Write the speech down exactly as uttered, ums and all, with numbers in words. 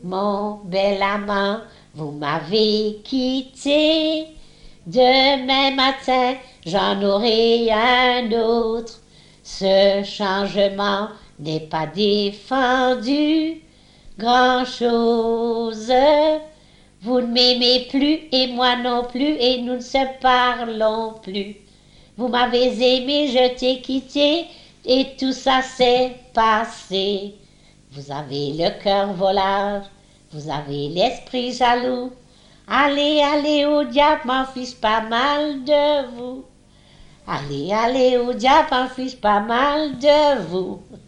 Mon bel amant, vous m'avez quitté. Demain matin, j'en aurai un autre. Ce changement n'est pas défendu grand-chose. Vous ne m'aimez plus et moi non plus et nous ne se parlons plus. Vous m'avez aimé, je t'ai quitté et tout ça s'est passé. Vous avez le cœur voleur, vous avez l'esprit jaloux. Allez, allez au diable, m'en fiche pas mal de vous. Allez, allez au diable, m'en fiche pas mal de vous.